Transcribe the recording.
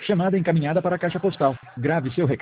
Chamada encaminhada para a caixa postal. Grave seu recado.